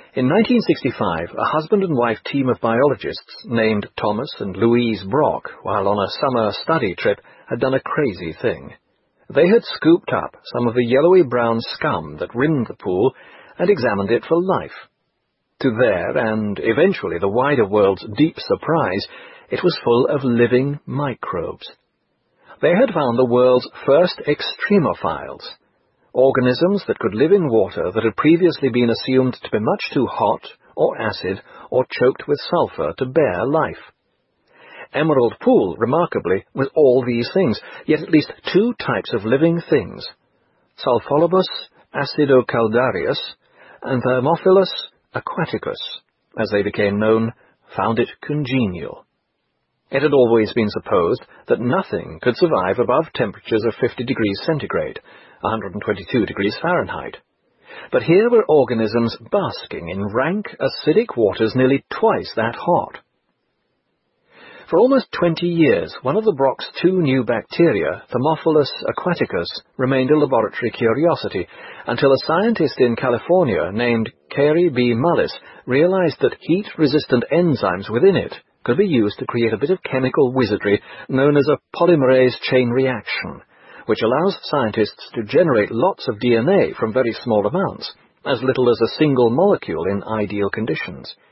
In 1965, a husband and wife team of biologists named Thomas and Louise Brock, while on a summer study trip, had done a crazy thing. They had scooped up some of the yellowy-brown scum that rimmed the pool and examined it for life. To their, and eventually the wider world's deep surprise, it was full of living microbes. They had found the world's first extremophiles, organisms that could live in water that had previously been assumed to be much too hot, or acid, or choked with sulfur to bear life. Emerald Pool, remarkably, was all these things, yet at least two types of living things, Sulfolobus acidocaldarius and Thermophilus aquaticus, as they became known, found it congenial. It had always been supposed that nothing could survive above temperatures of 50 degrees centigrade, 122 degrees Fahrenheit. But here were organisms basking in rank, acidic waters nearly twice that hot. For almost 20 years, one of the Brock's two new bacteria, Thermophilus aquaticus, remained a laboratory curiosity, until a scientist in California named Cary B. Mullis realized that heat-resistant enzymes within it could be used to create a bit of chemical wizardry known as a polymerase chain reaction, which allows scientists to generate lots of DNA from very small amounts, as little as a single molecule in ideal conditions.